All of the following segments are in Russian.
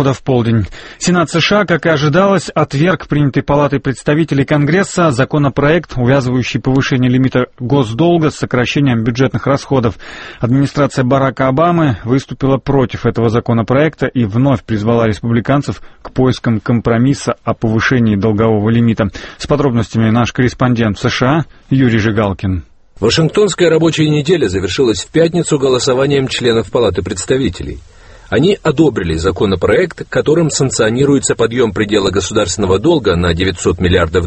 года в полдень. Сенат США, как и ожидалось, отверг принятый Палатой представителей Конгресса законопроект, увязывающий повышение лимита госдолга с сокращением бюджетных расходов. Администрация Барака Обамы выступила против этого законопроекта и вновь призвала республиканцев к поискам компромисса о повышении долгового лимита. С подробностями наш корреспондент в США Юрий Жигалкин. Вашингтонская рабочая неделя завершилась в пятницу голосованием членов Палаты представителей. Они одобрили законопроект, которым санкционируется подъем предела государственного долга на $900 миллиардов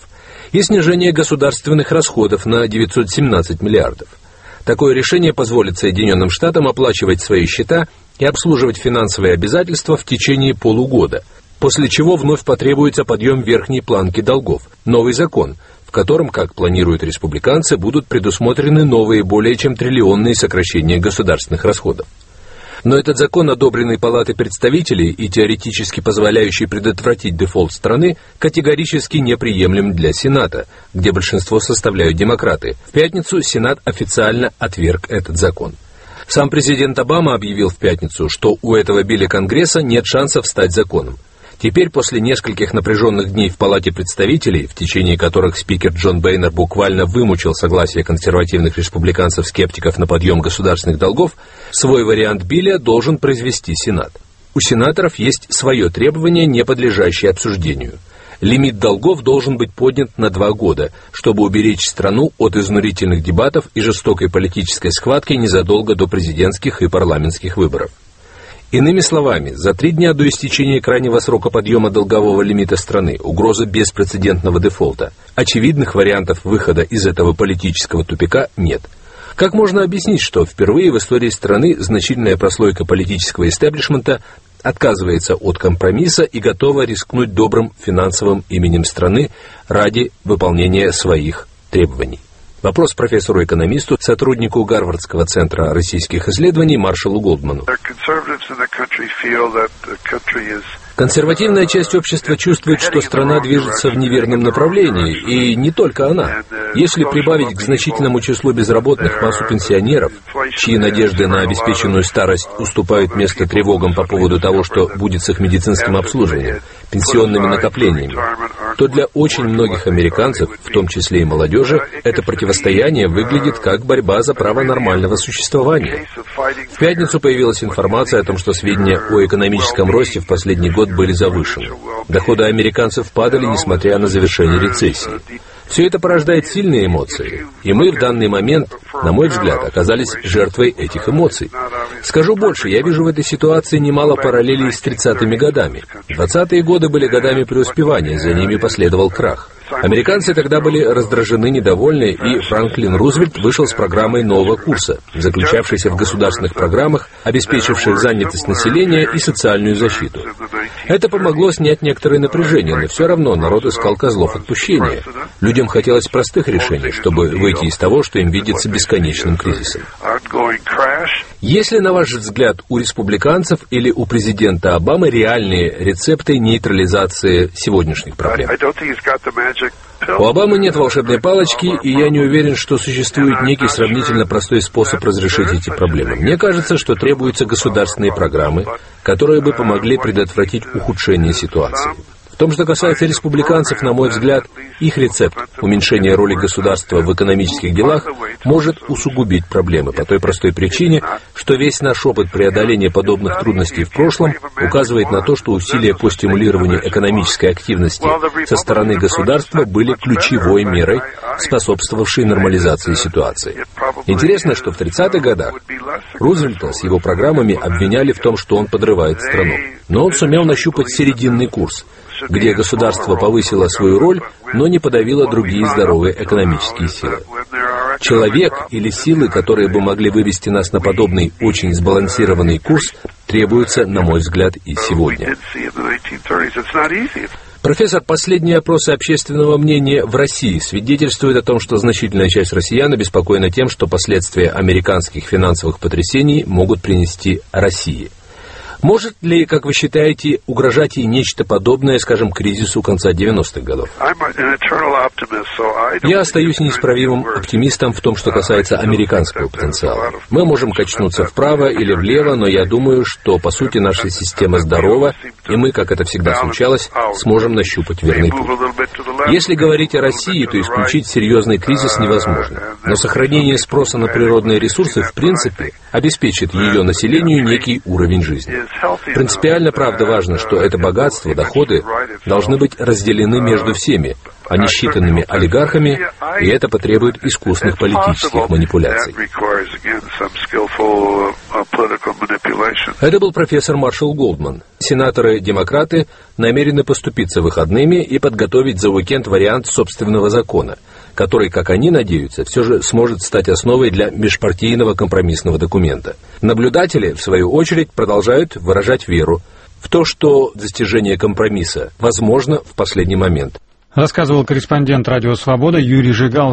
и снижение государственных расходов на 917 миллиардов. Такое решение позволит Соединенным Штатам оплачивать свои счета и обслуживать финансовые обязательства в течение полугода, после чего вновь потребуется подъем верхней планки долгов. Новый закон, в котором, как планируют республиканцы, будут предусмотрены новые более чем триллионные сокращения государственных расходов. Но этот закон, одобренный Палатой представителей и теоретически позволяющий предотвратить дефолт страны, категорически неприемлем для Сената, где большинство составляют демократы. В пятницу Сенат официально отверг этот закон. Сам президент Обама объявил в пятницу, что у этого билля Конгресса нет шансов стать законом. Теперь, после нескольких напряженных дней в Палате представителей, в течение которых спикер Джон Бейнер буквально вымучил согласие консервативных республиканцев-скептиков на подъем государственных долгов, свой вариант билля должен произвести Сенат. У сенаторов есть свое требование, не подлежащее обсуждению. Лимит долгов должен быть поднят на 2 года, чтобы уберечь страну от изнурительных дебатов и жестокой политической схватки незадолго до президентских и парламентских выборов. Иными словами, за 3 дня до истечения крайнего срока подъема долгового лимита страны, угроза беспрецедентного дефолта, очевидных вариантов выхода из этого политического тупика нет. Как можно объяснить, что впервые в истории страны значительная прослойка политического истеблишмента отказывается от компромисса и готова рискнуть добрым финансовым именем страны ради выполнения своих требований? Вопрос профессору-экономисту, сотруднику Гарвардского центра российских исследований Маршалу Голдману. Консервативная часть общества чувствует, что страна движется в неверном направлении, и не только она. Если прибавить к значительному числу безработных массу пенсионеров, чьи надежды на обеспеченную старость уступают место тревогам по поводу того, что будет с их медицинским обслуживанием, пенсионными накоплениями, то для очень многих американцев, в том числе и молодежи, это противостояние выглядит как борьба за право нормального существования. В пятницу появилась информация о том, что сведения о экономическом росте в последний год были завышены. Доходы американцев падали, несмотря на завершение рецессии. Все это порождает сильные эмоции, и мы в данный момент, на мой взгляд, оказались жертвой этих эмоций. Скажу больше, я вижу в этой ситуации немало параллелей с 30-ми годами. 20-е годы были годами преуспевания, за ними последовал крах. Американцы тогда были раздражены, недовольны, и Франклин Рузвельт вышел с программой нового курса, заключавшейся в государственных программах, обеспечивших занятость населения и социальную защиту. Это помогло снять некоторое напряжение, но все равно народ искал козлов отпущения. Людям хотелось простых решений, чтобы выйти из того, что им видится бесконечным кризисом. Есть ли, на ваш взгляд, у республиканцев или у президента Обамы реальные рецепты нейтрализации сегодняшних проблем? У Обамы нет волшебной палочки, и я не уверен, что существует некий сравнительно простой способ разрешить эти проблемы. Мне кажется, что требуются государственные программы, которые бы помогли предотвратить ухудшение ситуации. В том, что касается республиканцев, на мой взгляд, их рецепт уменьшения роли государства в экономических делах может усугубить проблемы по той простой причине, что весь наш опыт преодоления подобных трудностей в прошлом указывает на то, что усилия по стимулированию экономической активности со стороны государства были ключевой мерой, способствовавшей нормализации ситуации. Интересно, что в 30-х годах Рузвельта с его программами обвиняли в том, что он подрывает страну. Но он сумел нащупать серединный курс, где государство повысило свою роль, но не подавило другие здоровые экономические силы. Человек или силы, которые бы могли вывести нас на подобный очень сбалансированный курс, требуются, на мой взгляд, и сегодня. Профессор, последние опросы общественного мнения в России свидетельствуют о том, что значительная часть россиян обеспокоена тем, что последствия американских финансовых потрясений могут принести России. Может ли, как вы считаете, угрожать ей нечто подобное, скажем, кризису конца 90-х годов? Я остаюсь неисправимым оптимистом в том, что касается американского потенциала. Мы можем качнуться вправо или влево, но я думаю, что, по сути, наша система здорова, и мы, как это всегда случалось, сможем нащупать верный путь. Если говорить о России, то исключить серьезный кризис невозможно. Но сохранение спроса на природные ресурсы, в принципе, обеспечит ее населению некий уровень жизни. Принципиально, правда, важно, что это богатство, доходы должны быть разделены между всеми, а не считанными олигархами, и это потребует искусных политических манипуляций. Это был профессор Маршалл Голдман. Сенаторы-демократы намерены поступиться выходными и подготовить за уикенд вариант собственного закона, который, как они надеются, все же сможет стать основой для межпартийного компромиссного документа. Наблюдатели, в свою очередь, продолжают выражать веру в то, что достижение компромисса возможно в последний момент. Рассказывал корреспондент «Радио Свобода» Юрий Жигал.